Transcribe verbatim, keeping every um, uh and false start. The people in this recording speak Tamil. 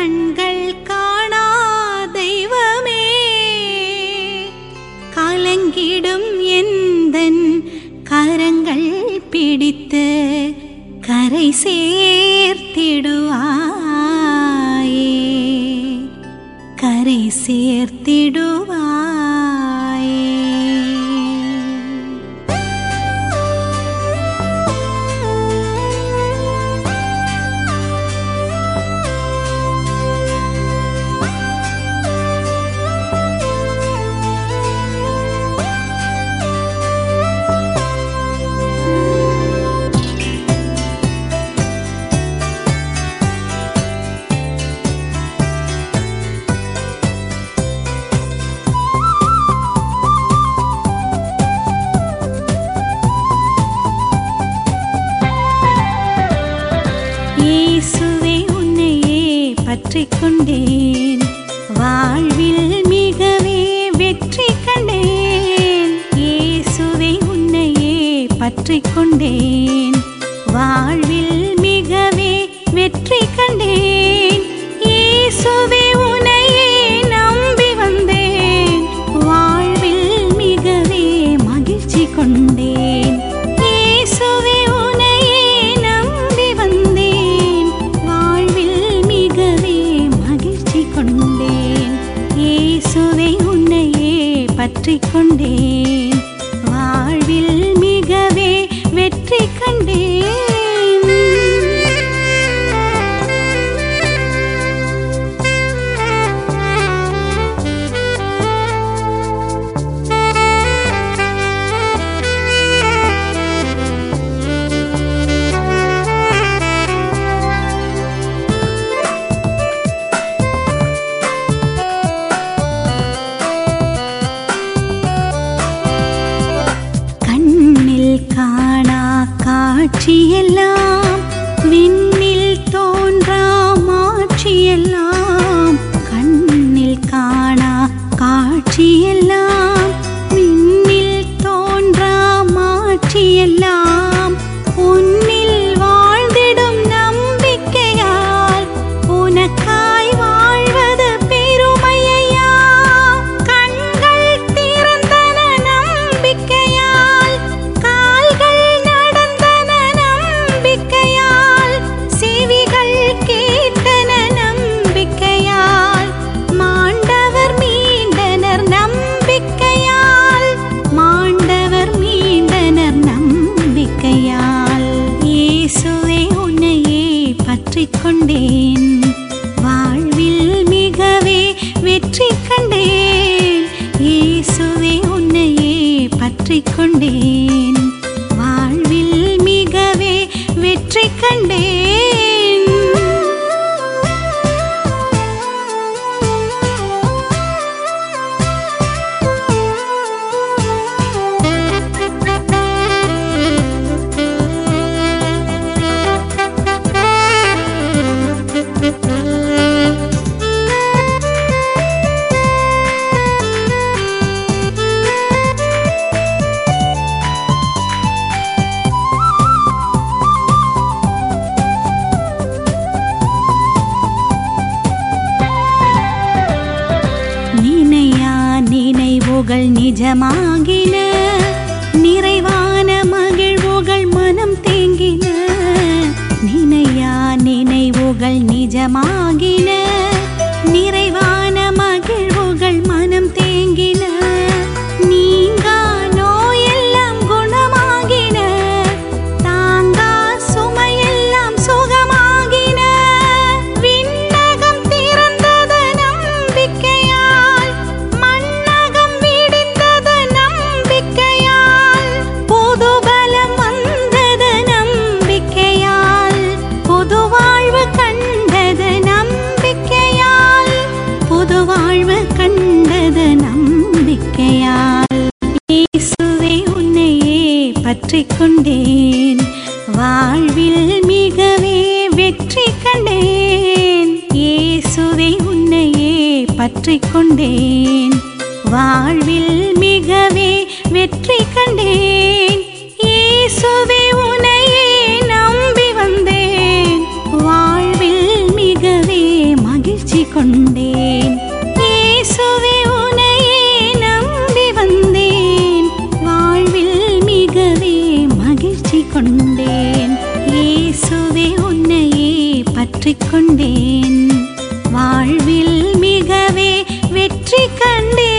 கண்கள் காணா தெய்வமே, கலங்கிடும் எந்தன் கரங்கள் பிடித்து கரை சேர்த்திடுவாயே, கரை சேர்த்திடுவாயே. இயேசுவே உன்னையே பற்றிக் கொண்டேன், வாழ்வில் மிகவே வெற்றி கண்டேன். இயேசுவே உன்னையே பற்றிக் கொண்டேன், வாழ்வில் மிகவே வெற்றி கண்டேன். இயேசுவே உன்னையே நம்பி வந்தேன், வாழ்வில் மிகவே மகிழ்ச்சி கொண்டேன். இயேசுவே உன்னையே நம்பி வந்தேன், வாழ்வில் மிகவே மகிழ்ச்சி கொண்டேன். இயேசுவை உன்னையே பற்றிக் கொண்டேன், வாழ்வில் மிகவே வெற்றி கண்டேன். காணா காட்சியெல்லாம் விண்ணில் தோன்றா மாட்சியெல்லாம், கண்ணில் காணா காட்சியெல்லாம் விண்ணில் தோன்றா மாட்சியெல்லாம், உன்னில் வாழ்ந்திடும் நம்பிக்கையால் உனக்காய் வாழ்வது பெருமையா. கண்கள் திறந்தன நம்பிக்கையால், கால்கள் நடந்தன நம்பிக்கையால், செவிகள் கேட்டன நம்பிக்கையால், மாண்டவர் மீண்டனர் நம்பிக்கையால், மாண்டவர் மீண்டனர் நம்பிக்கையால். இயேசுவே உன்னையே பற்றிக் கொண்டேன், வாழ்வில் மிகவே வெற்றி கண்டேன். இயேசுவே உன்னையே பற்றிக் கொண்டேன், வாழ்வில் மிகவே வெற்றி கண்டேன். நினைவுகள் நிஜமாகின, நிறைவான மகிழ்வுகள் மனம் தேங்கின. நினையா நினைவுகள் நிஜமாகின, நிறைவான மகிழ்வுகள் மனம் தேங்கின. நீங்கா நோயெல்லாம் குணமாகின, தாங்கா சுமையெல்லாம் சுகமாகின. விண்ணகம் திறந்தது நம்பிக்கையால், மண்ணகம் விடிந்தது நம்பிக்கையால், புது பலம் வந்தது நம்பிக்கையால், புது வாழ்வு கண்டது நம்பிக்கையால், புது வாழ்வு கண்டது நம்பிக்கையால். இயேசுவே உன்னையே பற்றிக் கொண்டேன், வாழ்வில் மிகவே வெற்றி கண்டேன். இயேசுவே உன்னையே பற்றிக் கொண்டேன், வாழ்வில் மிகவே வெற்றி கண்டேன். இயேசுவே உன்னையே நம்பி வந்தேன், வாழ்வில் மிகவே மகிழ்ச்சி கொண்டேன். இயேசுவே உன்னையே நம்பி வந்தேன், வாழ்வில் மிகவே மகிழ்ச்சி கொண்டேன். இயேசுவே உன்னையே பற்றிக் கொண்டேன், வாழ்வில் மிகவே வெற்றி கண்டேன்.